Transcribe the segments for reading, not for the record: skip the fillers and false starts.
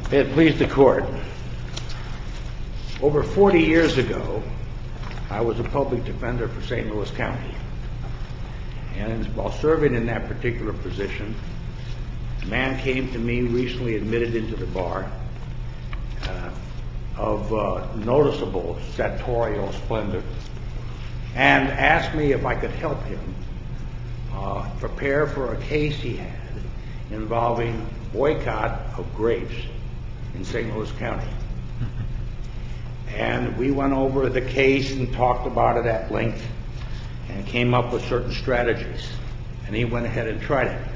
May it please the court. Over 40 years ago, I was a public defender for St. Louis County. And while serving in that particular position, a man came to me, recently admitted into the bar, of noticeable sartorial splendor, and asked me if I could help him prepare for a case he had involving boycott of grapes in St. Louis County. And we went over the case and talked about it at length and came up with certain strategies. And he went ahead and tried it.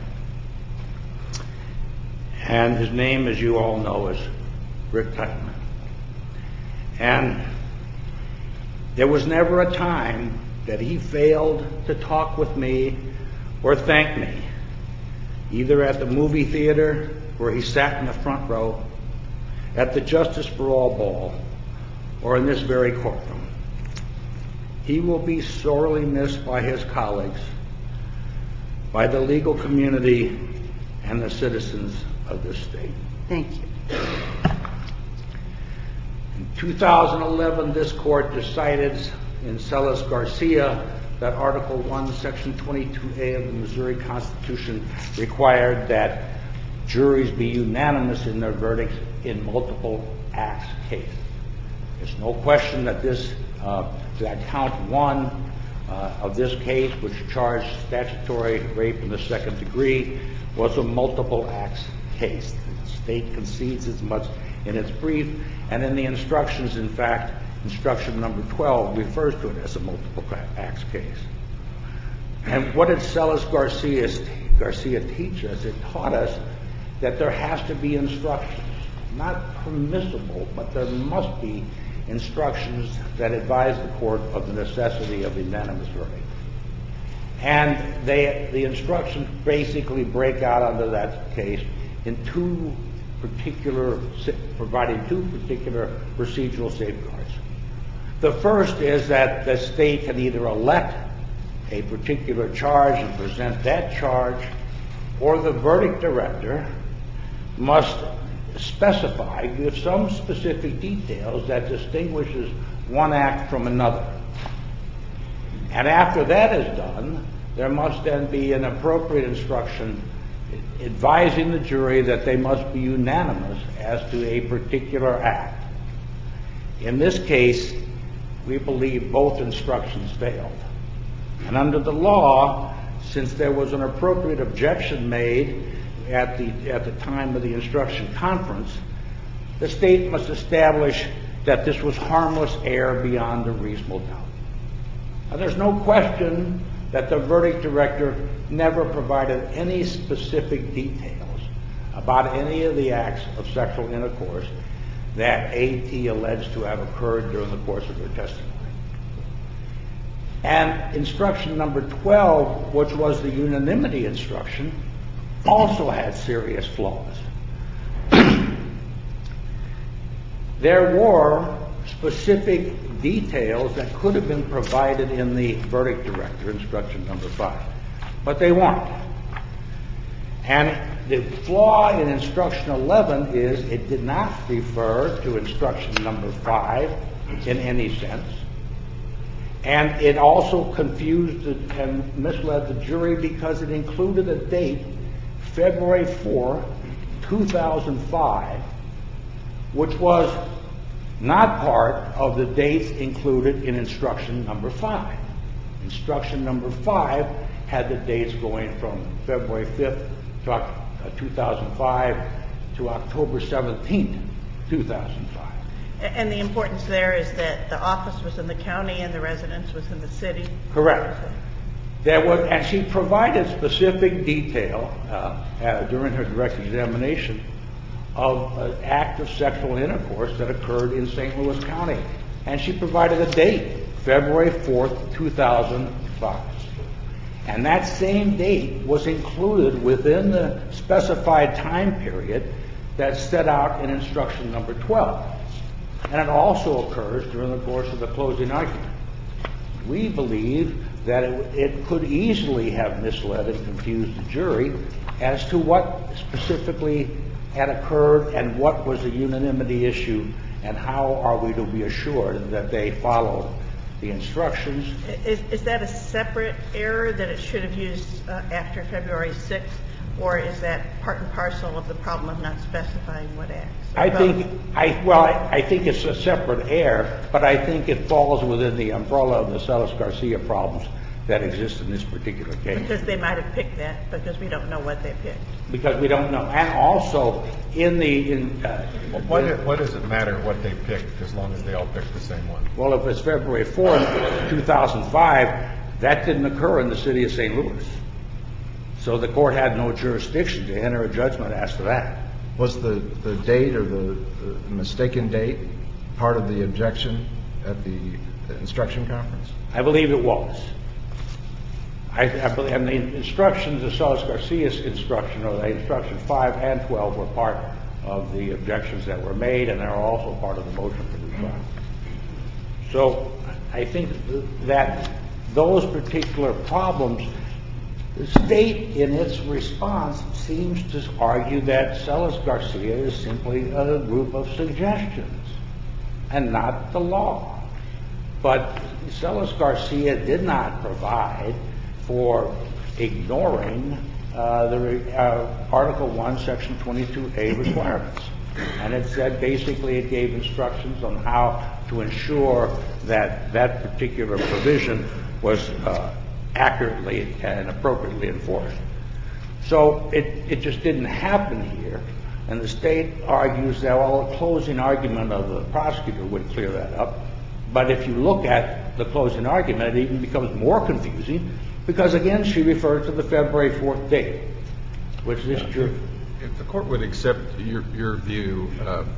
And his name, as you all know, is Rick Tuckman. And there was never a time that he failed to talk with me or thank me, either at the movie theater where he sat in the front row, at the Justice for All ball, or in this very courtroom. He will be sorely missed by his colleagues, by the legal community, and the citizens of this state. Thank you. In 2011, this court decided in Celis Garcia that Article 1, Section 22A of the Missouri Constitution required that juries be unanimous in their verdicts in multiple acts cases. There's no question that that count one of this case, which charged statutory rape in the second degree, was a multiple acts case. The state concedes as much in its brief, and in the instructions, in fact, instruction number 12 refers to it as a multiple acts case. And what did Celis Garcia teach us? It taught us that there has to be instructions, not permissible, but there must be instructions that advise the court of the necessity of the unanimous verdict. And the instructions basically break out under that case in providing two particular procedural safeguards. The first is that the state can either elect a particular charge and present that charge, or the verdict director must specify, give some specific details that distinguishes one act from another. And after that is done, there must then be an appropriate instruction advising the jury that they must be unanimous as to a particular act. In this case, we believe both instructions failed. And under the law, since there was an appropriate objection made at the time of the instruction conference, the state must establish that this was harmless error beyond a reasonable doubt. Now, there's no question that the verdict director never provided any specific details about any of the acts of sexual intercourse that A.T. alleged to have occurred during the course of her testimony. And instruction number 12, which was the unanimity instruction, also had serious flaws. There were specific details that could have been provided in the verdict director, instruction number 5, but they weren't. And the flaw in instruction 11 is it did not refer to instruction number 5 in any sense. And it also confused and misled the jury because it included a date, February 4, 2005, which was not part of the dates included in instruction number 5. Instruction number 5 had the dates going from February 5th, 2005 to October 17th, 2005. And the importance there is that the office was in the county and the residence was in the city? Correct. And she provided specific detail during her direct examination of an act of sexual intercourse that occurred in St. Louis County. And she provided a date, February 4th, 2005. And that same date was included within the specified time period that's set out in instruction number 12. And it also occurs during the course of the closing argument. We believe that it could easily have misled and confused the jury as to what specifically had occurred and what was the unanimity issue and how are we to be assured that they followed the instructions. Is that a separate error that it should have used after February 6th, or is that part and parcel of the problem of not specifying what acts? I think it's a separate error, but I think it falls within the umbrella of the Celis-Garcia problems that exist in this particular case. Because they might have picked that, because we don't know what they picked. Because we don't know. And also, what does it matter what they picked as long as they all picked the same one? Well, if it's February 4th, 2005, that didn't occur in the city of St. Louis. So the court had no jurisdiction to enter a judgment as to that. Was the date or the mistaken date part of the objection at the instruction conference? I believe it was. And the instructions, the Celis-Garcia's instruction, or the instruction 5 and 12, were part of the objections that were made, and they're also part of the motion for the trial. So I think that those particular problems, the state in its response seems to argue that Celis-Garcia is simply a group of suggestions and not the law. But Celis-Garcia did not provide for ignoring the Article 1, Section 22A requirements. And it said basically it gave instructions on how to ensure that that particular provision was accurately and appropriately enforced. So it just didn't happen here. And the state argues that, well, a closing argument of the prosecutor would clear that up. But if you look at the closing argument, it even becomes more confusing because, again, she referred to the February 4th date, which is true. If the court would accept your view of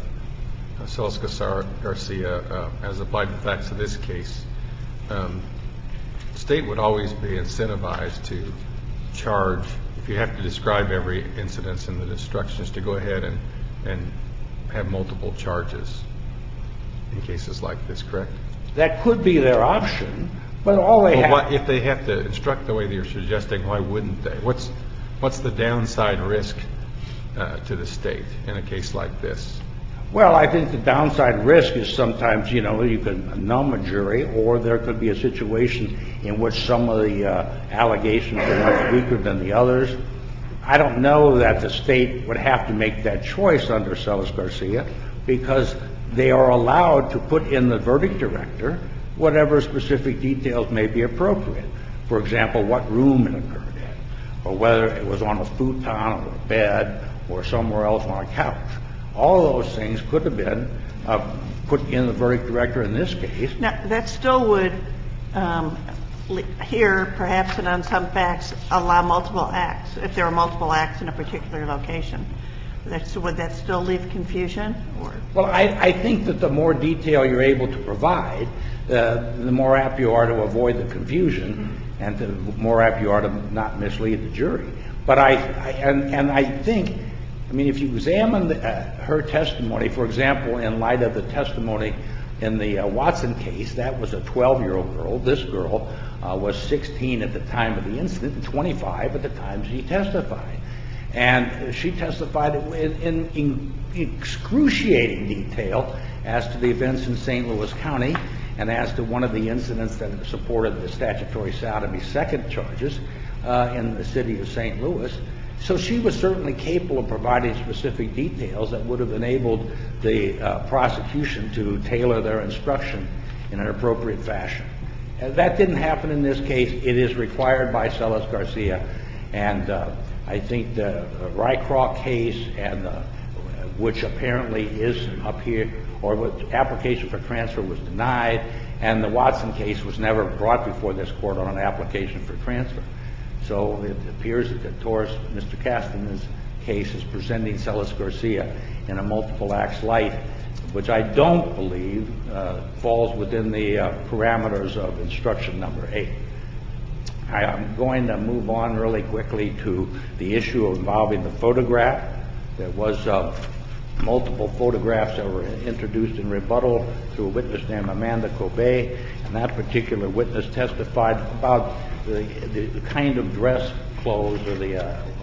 Celis-Garcia as applied to the facts of this case, the state would always be incentivized to charge, if you have to describe every incident in the instructions, to go ahead and have multiple charges in cases like this, correct? That could be their option, but all they have... If they have to instruct the way that you're suggesting, why wouldn't they? What's the downside risk to the state in a case like this? Well, I think the downside risk is sometimes, you can numb a jury, or there could be a situation in which some of the allegations are much weaker than the others. I don't know that the state would have to make that choice under Celis-Garcia because they are allowed to put in the verdict director whatever specific details may be appropriate. For example, what room it occurred in, or whether it was on a futon or a bed or somewhere else on a couch. All of those things could have been put in the verdict director in this case. Now, that still would, here, perhaps, and on some facts, allow multiple acts, if there are multiple acts in a particular location. Would that still leave confusion? Well, I think that the more detail you're able to provide, the more apt you are to avoid the confusion, and the more apt you are to not mislead the jury. But I think, if you examine her testimony, for example, in light of the testimony in the Watson case, that was a 12-year-old girl. This girl was 16 at the time of the incident and 25 at the time she testified. And she testified in excruciating detail as to the events in St. Louis County and as to one of the incidents that supported the statutory sodomy second charges in the city of St. Louis. So she was certainly capable of providing specific details that would have enabled the prosecution to tailor their instruction in an appropriate fashion. That didn't happen in this case. It is required by Celis-Garcia. And I think the Rycroft case, which apparently is up here, or which application for transfer was denied, and the Watson case was never brought before this court on an application for transfer. So it appears that Mr. Castan's case is presenting Celis-Garcia in a multiple acts light, which I don't believe falls within the parameters of instruction number 8. I'm going to move on really quickly to the issue involving the photograph. There was multiple photographs that were introduced in rebuttal through a witness named Amanda Cobe, and that particular witness testified about the kind of dress clothes or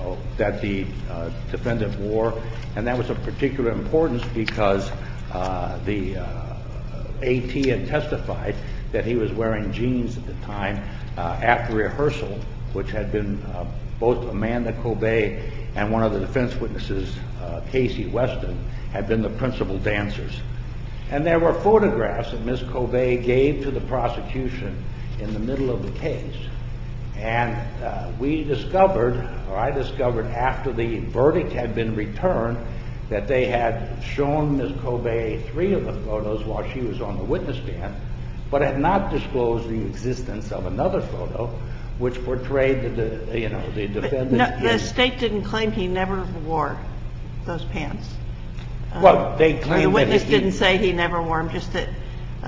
that the defendant wore, and that was of particular importance because the AT had testified that he was wearing jeans at the time after rehearsal, which had been both Amanda Corbet and one of the defense witnesses, Casey Weston, had been the principal dancers. And there were photographs that Ms. Corbet gave to the prosecution in the middle of the case. And I discovered after the verdict had been returned that they had shown Ms. Corbet 3 of the photos while she was on the witness stand, but had not disclosed the existence of another photo which portrayed the defendant. No, the state didn't claim he never wore those pants. Well, they claimed the witness that didn't say he never wore them, just that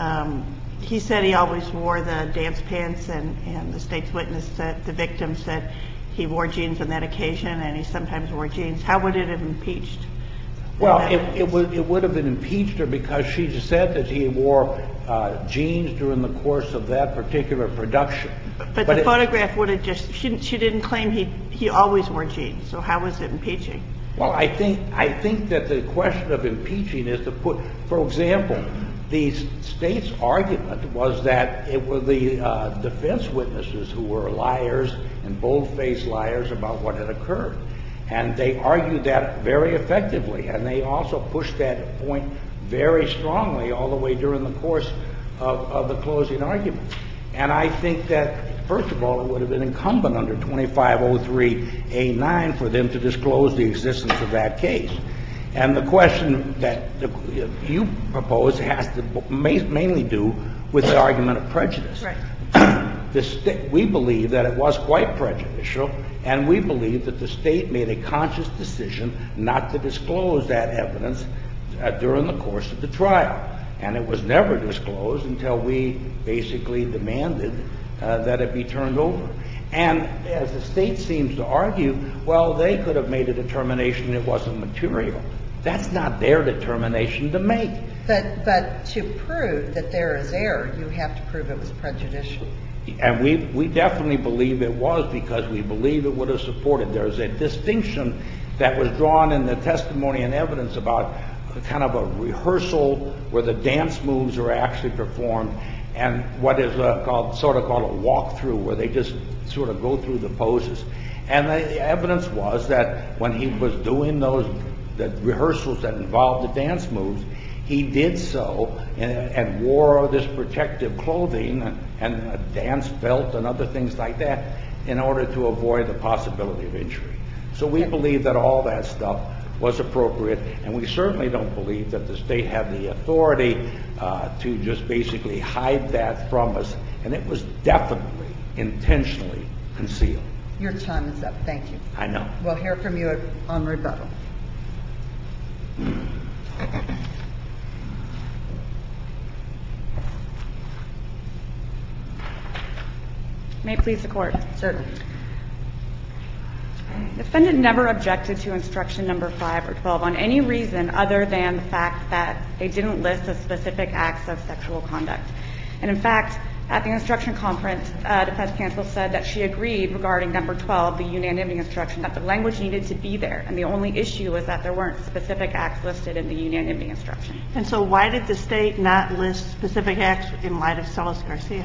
he said he always wore the dance pants, and the state's witness said, the victim said he wore jeans on that occasion and he sometimes wore jeans. How would it have impeached? Well, it would have been impeached her because she just said that he wore jeans during the course of that particular production. But the photograph would have just, she didn't claim he always wore jeans, so how was it impeaching? Well, I think that the question of impeaching is to put, for example, the state's argument was that it were the defense witnesses who were liars and bold-faced liars about what had occurred. And they argued that very effectively, and they also pushed that point very strongly all the way during the course of the closing argument. And I think that, first of all, it would have been incumbent under 2503A9 for them to disclose the existence of that case. And the question that you propose has to mainly do with the argument of prejudice. Right. We believe that it was quite prejudicial, and we believe that the state made a conscious decision not to disclose that evidence during the course of the trial. And it was never disclosed until we basically demanded that it be turned over. And as the state seems to argue, well, they could have made a determination it wasn't material. That's not their determination to make. But to prove that there is error, you have to prove it was prejudicial. And we definitely believe it was, because we believe it would have supported. There's a distinction that was drawn in the testimony and evidence about kind of a rehearsal where the dance moves are actually performed, and what is called a walkthrough, where they just sort of go through the poses. And the evidence was that when he was doing the rehearsals that involved the dance moves, he did so and wore this protective clothing and a dance belt and other things like that in order to avoid the possibility of injury. So we believe that all that stuff was appropriate, and we certainly don't believe that the state had the authority to just basically hide that from us, and it was definitely intentionally concealed. Your time is up. Thank you. I know. We'll hear from you on rebuttal. May it please the Court. Certainly. The defendant never objected to instruction number 5 or 12 on any reason other than the fact that they didn't list the specific acts of sexual conduct. And in fact, at the instruction conference, defense counsel said that she agreed regarding number 12, the unanimity instruction, that the language needed to be there, and the only issue was that there weren't specific acts listed in the unanimity instruction. And so why did the state not list specific acts in light of Salas-Garcia?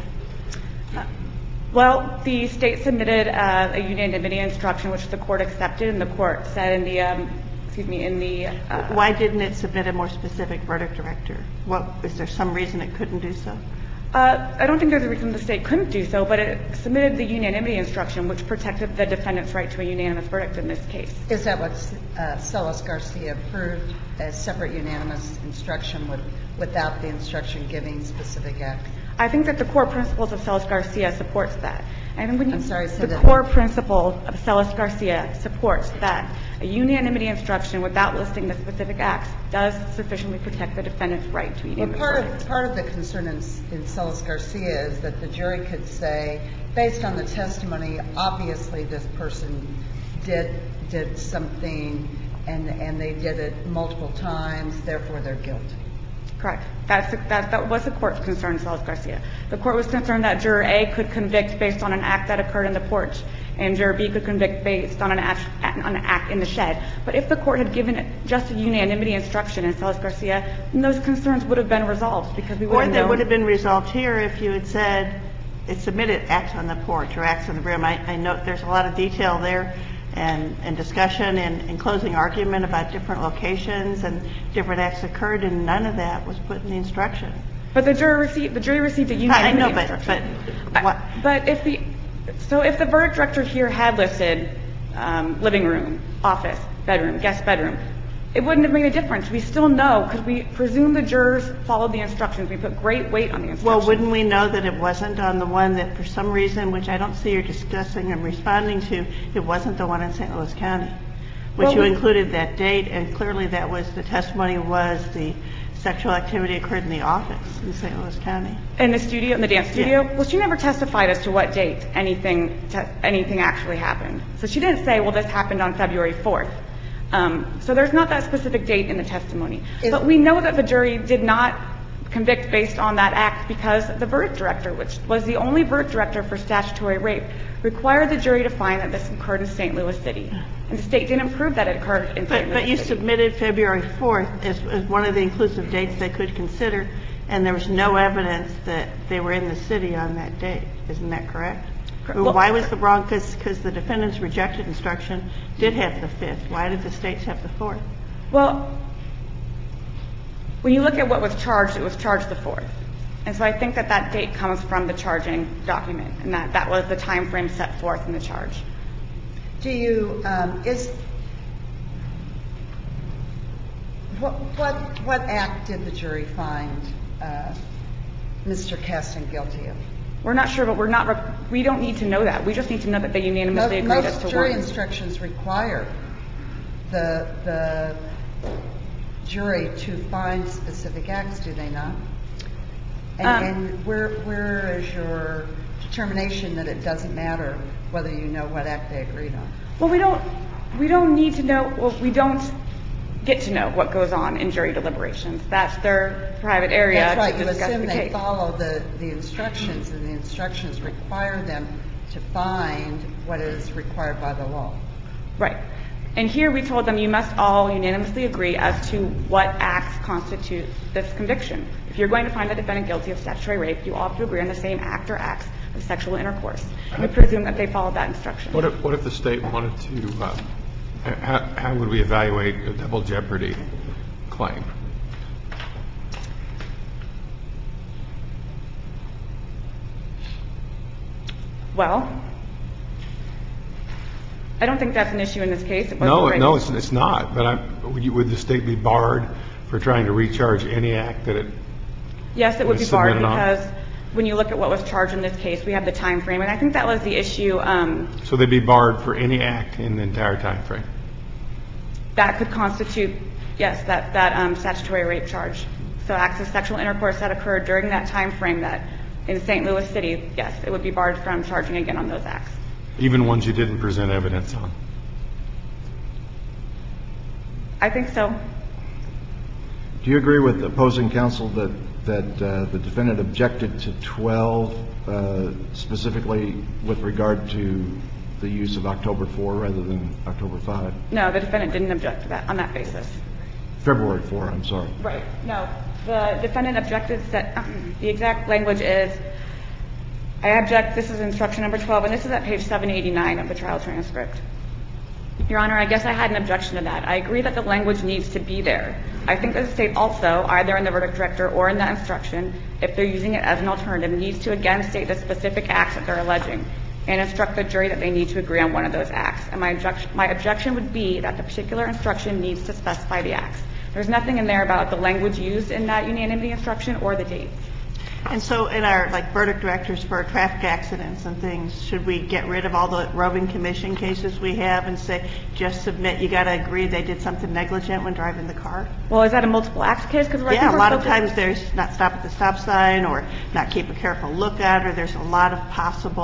Well, the state submitted a unanimity instruction, which the court accepted, and the court said in the Why didn't it submit a more specific verdict director? Is there some reason it couldn't do so? I don't think there's a reason the state couldn't do so, but it submitted the unanimity instruction, which protected the defendant's right to a unanimous verdict in this case. Is that what Salas-Garcia approved, a separate unanimous instruction without the instruction giving specific acts? I think that the core principles of Salas-Garcia supports that. I'm sorry, say that The again. core principle of Salas-Garcia supports that a unanimity instruction without listing the specific acts does sufficiently protect the defendant's right to a unanimous verdict. Part of the concern in Salas-Garcia is that the jury could say, based on the testimony, obviously this person did something and they did it multiple times, therefore they're guilty. Correct. That was the court's concern in Salas-Garcia. The court was concerned that juror A could convict based on an act that occurred in the porch and Juror B could convict based on an act in the shed. But if the court had given it just a unanimity instruction in Salas-Garcia, then those concerns would have been resolved because we would have known. Or they would have been resolved here if you had said it submitted acts on the porch or acts on the room. I note there's a lot of detail there and discussion and closing argument about different locations and different acts occurred, and none of that was put in the instruction. But the jury received a unanimity instruction. But if the verdict director here had listed living room, office, bedroom, guest bedroom, it wouldn't have made a difference. We still know because we presume the jurors followed the instructions. We put great weight on the instructions. Well, wouldn't we know that it wasn't on the one that for some reason, which I don't see you're discussing and responding to, it wasn't the one in St. Louis County, which you included that date, and clearly that was the testimony was the sexual activity occurred in the office in St. Louis County. In the studio, in the dance studio? Yeah. Well, she never testified as to what date anything actually happened. So she didn't say, well, this happened on February 4th. So there's not that specific date in the testimony. But we know that the jury did not convict based on that act because the verdict director, which was the only verdict director for statutory rape, required the jury to find that this occurred in St. Louis City. And the state didn't prove that it occurred in St. Louis City. But you submitted February 4th as one of the inclusive dates they could consider, and there was no evidence that they were in the city on that date. Isn't that correct? Well, why was the wrong? Because the defendant's rejected instruction did have the 5th. Why did the states have the 4th? Well, when you look at what was charged, it was charged the 4th. And so I think that date comes from the charging document, and that was the time frame set forth in the charge. Do you what act did the jury find Mr. Kasten guilty of? We're not sure, but we don't need to know that. We just need to know that they unanimously agreed as to most jury one. instructions require the jury to find specific acts, do they not? And where is your determination that it doesn't matter whether you know what act they agreed on? Well, we don't need to know. Well, we don't get to know what goes on in jury deliberations. That's their private area. That's right. To You discuss assume the they case. follow the instructions, and the instructions require them to find what is required by the law. Right. And here we told them you must all unanimously agree as to what acts constitute this conviction. If you're going to find the defendant guilty of statutory rape, you all have to agree on the same act or acts of sexual intercourse. We presume that they followed that instruction. What if the state wanted to how would we evaluate a double jeopardy claim? Well, I don't think that's an issue in this case. No, it's not. But would the state be barred for trying to recharge any act that it? Yes, it would be barred because when you look at what was charged in this case, we have the time frame, and I think that was the issue. So they'd be barred for any act in the entire time frame. That could constitute, yes, that statutory rape charge. So acts of sexual intercourse that occurred during that time frame that in St. Louis City, yes, it would be barred from charging again on those acts. Even ones you didn't present evidence on? I think so. Do you agree with the opposing counsel that the defendant objected to 12 specifically with regard to the use of October 4 rather than October 5? No, the defendant didn't object to that on that basis. February 4, I'm sorry. Right. No, the defendant objected that the exact language is, I object, this is instruction number 12, and this is at page 789 of the trial transcript. Your Honor, I guess I had an objection to that. I agree that the language needs to be there. I think that the state also, either in the verdict director or in that instruction, if they're using it as an alternative, needs to again state the specific acts that they're alleging and instruct the jury that they need to agree on one of those acts. And my objection would be that the particular instruction needs to specify the acts. There's nothing in there about the language used in that unanimity instruction or the dates. And so in our, verdict directors for traffic accidents and things, should we get rid of all the roving commission cases we have and say, just submit, you got to agree they did something negligent when driving the car? Well, is that a multiple acts case? Yeah, a lot of times there's not stop at the stop sign or not keep a careful lookout, or there's a lot of possible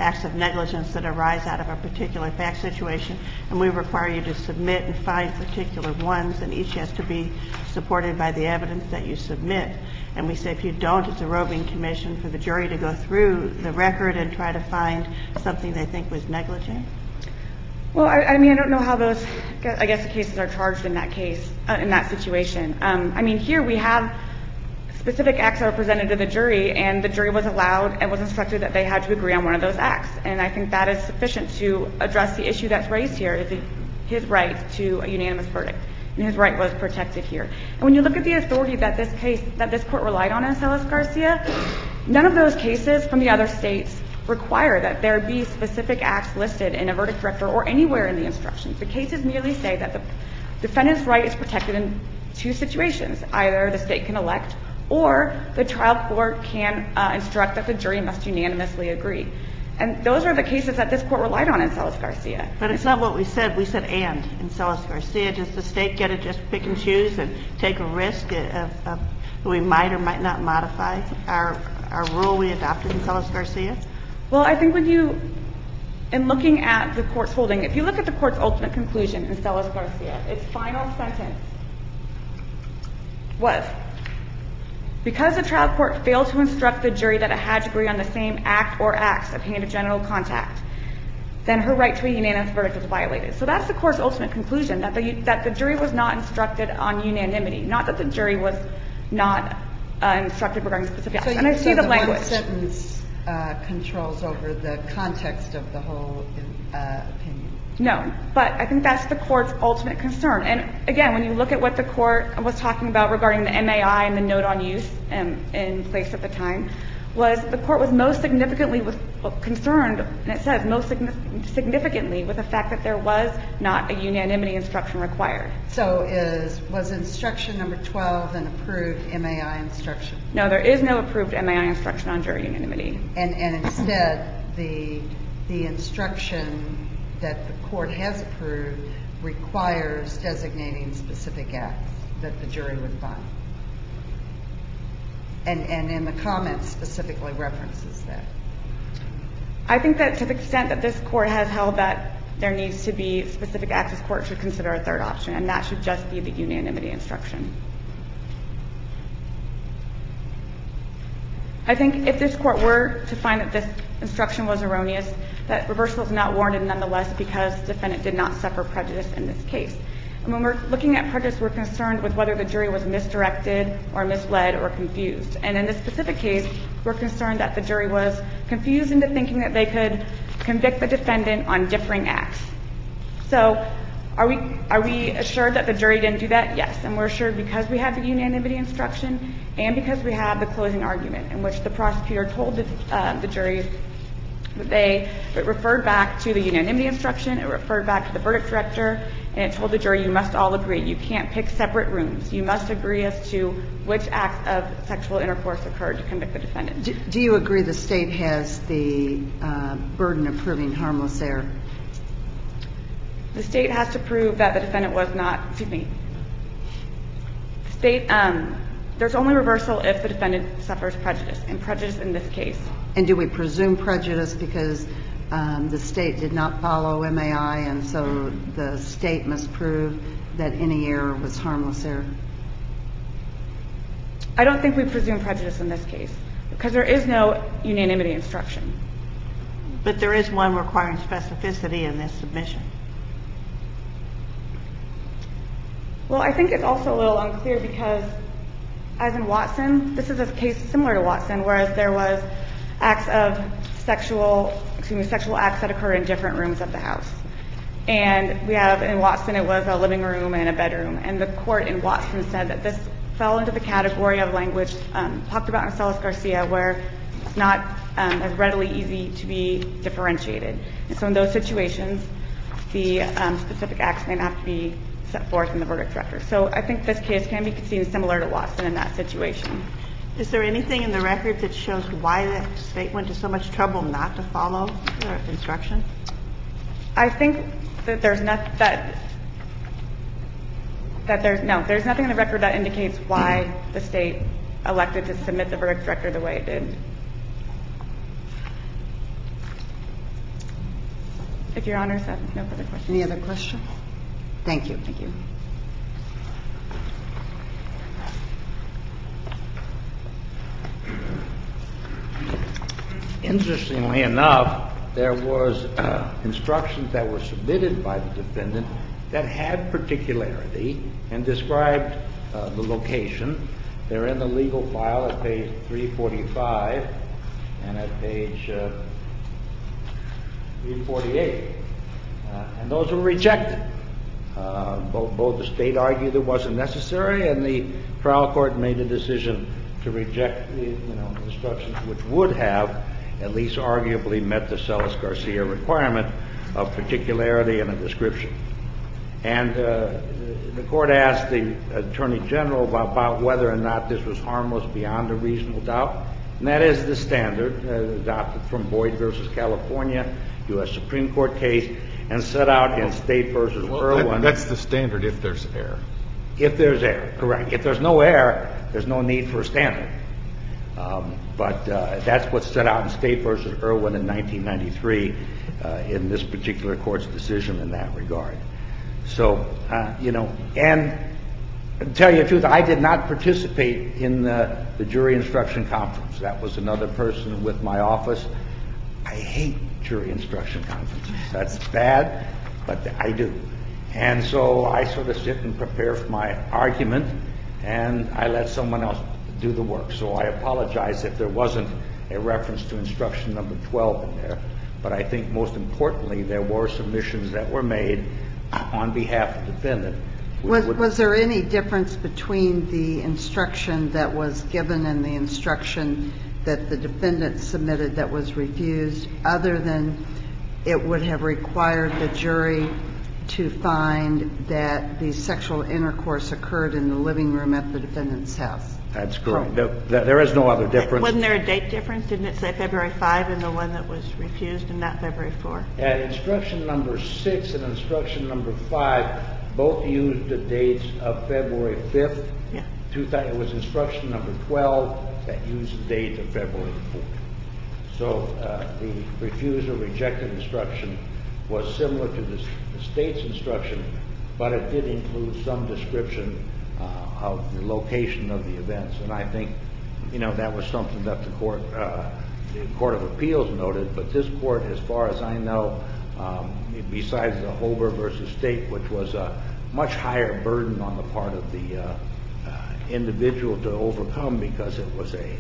acts of negligence that arise out of a particular fact situation, and we require you to submit and find particular ones, and each has to be supported by the evidence that you submit. And we say if you don't, it's a roving commission for the jury to go through the record and try to find something they think was negligent. Well, I mean, I don't know how those, I guess, the cases are charged in that case, in that situation. I mean, here we have specific acts that are presented to the jury, and the jury was allowed and was instructed that they had to agree on one of those acts. And I think that is sufficient to address the issue that's raised here, is his right to a unanimous verdict. And his right was protected here. And when you look at the authority that this court relied on in Celis Garcia, none of those cases from the other states require that there be specific acts listed in a verdict director or anywhere in the instructions. The cases merely say that the defendant's right is protected in two situations. Either the state can elect or the trial court can instruct that the jury must unanimously agree. And those are the cases that this court relied on in Celis Garcia. But it's not what we said. We said and in Celis Garcia. Does the state get to just pick and choose and take a risk of we might or might not modify our rule we adopted in Celis Garcia? Well, I think in looking at the court's holding, if you look at the court's ultimate conclusion in Celis Garcia, its final sentence was, because the trial court failed to instruct the jury that it had to agree on the same act or acts of hand-to-genital contact, then her right to a unanimous verdict was violated. So that's the court's ultimate conclusion, that the jury was not instructed on unanimity, not that the jury was not instructed regarding specific acts. And I see the language. So the one sentence controls over the context of the whole opinion. No, but I think that's the court's ultimate concern. And again, when you look at what the court was talking about regarding the MAI and the note on use in place at the time, was the court was most significantly concerned, and it says most significantly, with the fact that there was not a unanimity instruction required. So was instruction number 12 an approved MAI instruction? No, there is no approved MAI instruction on jury unanimity. And instead, the instruction that the court has approved requires designating specific acts that the jury would find. And in the comments specifically references that. I think that to the extent that this court has held that there needs to be specific acts, this court should consider a third option, and that should just be the unanimity instruction. I think if this court were to find that this instruction was erroneous, that reversal is not warranted nonetheless because the defendant did not suffer prejudice in this case. And when we're looking at prejudice, we're concerned with whether the jury was misdirected or misled or confused. And in this specific case, we're concerned that the jury was confused into thinking that they could convict the defendant on differing acts. So are we assured that the jury didn't do that? Yes. And we're assured because we have the unanimity instruction and because we have the closing argument in which the prosecutor told the jury that it referred back to the unanimity instruction, it referred back to the verdict director, and it told the jury you must all agree. You can't pick separate rooms. You must agree as to which acts of sexual intercourse occurred to convict the defendant. Do you agree the state has the burden of proving harmless error? The state has to prove that the defendant was not, the state, there's only reversal if the defendant suffers prejudice, and prejudice in this case. And do we presume prejudice because the state did not follow MAI, and so the state must prove that any error was harmless error? I don't think we presume prejudice in this case because there is no unanimity instruction. But there is one requiring specificity in this submission. Well, I think it's also a little unclear because, as in Watson, this is a case similar to Watson, whereas there was sexual acts that occurred in different rooms of the house. And we have, in Watson, it was a living room and a bedroom. And the court in Watson said that this fell into the category of language talked about in Celis Garcia, where it's not as readily easy to be differentiated. And so in those situations, the specific acts may have to be set forth in the verdict director. So I think this case can be seen similar to Watson in that situation. Is there anything in the record that shows why the state went to so much trouble not to follow their instruction? I think that there's nothing in the record that indicates why the state elected to submit the verdict director the way it did. If Your Honors have no further questions. Any other questions? Thank you. Thank you. Interestingly enough, there was instructions that were submitted by the defendant that had particularity and described the location. They're in the legal file at page 345 and at page 348. And those were rejected. Both the state argued it wasn't necessary, and the trial court made a decision to reject instructions which would have at least arguably met the Celis-Garcia requirement of particularity and a description. And the court asked the Attorney General about whether or not this was harmless beyond a reasonable doubt. And that is the standard adopted from Boyd v. California, U.S. Supreme Court case, and set out in State v. Irwin. That's the standard if there's error. If there's error, correct. If there's no error, there's no need for a standard. But that's what's set out in State v. Irwin in 1993 in this particular court's decision in that regard. So, and to tell you the truth, I did not participate in the jury instruction conference. That was another person with my office. I hate jury instruction conferences. That's bad, but I do. And so I sort of sit and prepare for my argument, and I let someone else do the work. So I apologize if there wasn't a reference to instruction number 12 in there. But I think most importantly, there were submissions that were made on behalf of the defendant. Was there any difference between the instruction that was given and the instruction that the defendant submitted that was refused, other than it would have required the jury to find that the sexual intercourse occurred in the living room at the defendant's house? That's correct. There is no other difference. Wasn't there a date difference? Didn't it say February 5 in the one that was refused and not February 4? Instruction number 6 and instruction number 5 both used the dates of February 5th. Yeah. It was instruction number 12 that used the date of February 4th. So the refused or rejected instruction was similar to the state's instruction, but it did include some description of the location of the events. And I think, that was something that the Court of Appeals noted. But this Court, as far as I know, besides the Holber versus State, which was a much higher burden on the part of the individual to overcome because it was a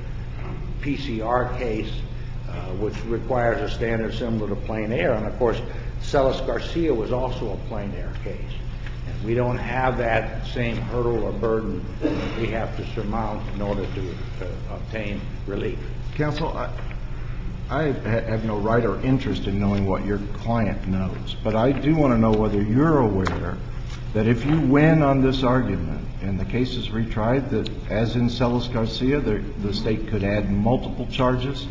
PCR case, which requires a standard similar to plain error. And, of course, Celis-Garcia was also a plain error case. And we don't have that same hurdle or burden that we have to surmount in order to obtain relief. Counsel, I have no right or interest in knowing what your client knows, but I do want to know whether you're aware that if you win on this argument and the case is retried, that as in Celis-Garcia, the State could add multiple charges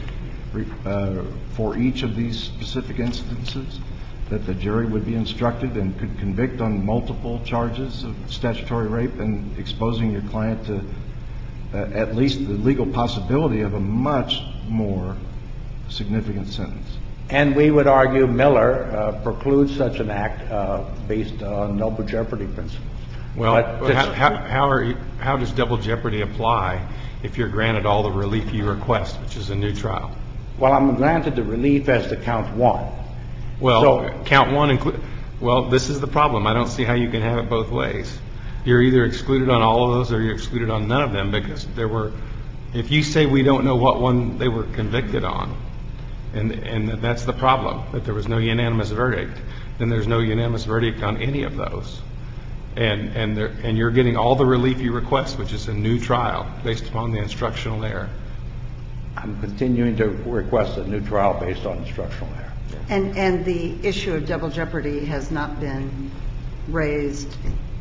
for each of these specific instances, that the jury would be instructed and could convict on multiple charges of statutory rape and exposing your client to at least the legal possibility of a much more significant sentence. And we would argue Miller precludes such an act based on double jeopardy principles. Well, how does double jeopardy apply if you're granted all the relief you request, which is a new trial? Well, I'm granted the relief as to count 1. Well, count 1 well, this is the problem. I don't see how you can have it both ways. You're either excluded on all of those or you're excluded on none of them, because if you say we don't know what one they were convicted on, and that's the problem, that there was no unanimous verdict, then there's no unanimous verdict on any of those. And you're getting all the relief you request, which is a new trial based upon the instructional error. I'm continuing to request a new trial based on instructional error. And the issue of double jeopardy has not been raised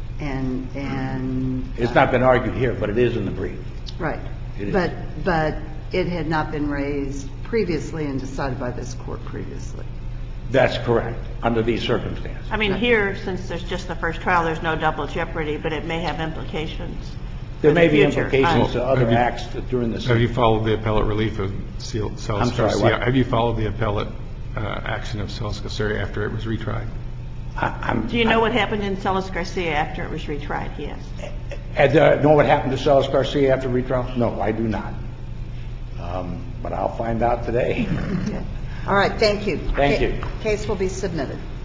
and it's not been argued here, but it is in the brief. Right. But it had not been raised previously and decided by this Court previously. That's correct, under these circumstances. I mean, here, since there's just the first trial, there's no double jeopardy, but it may have implications. There may be implications to other acts during the sentence. Have you followed the appellate relief of Celis-Garcia? I'm sorry, what? Have you followed the appellate action of Celis Garcia after it was retried? Do you know what happened in Celis Garcia after it was retried? He asked. Know what happened to Celis Garcia after retrial? No, I do not. But I'll find out today. All right, thank you. Thank you. Case will be submitted.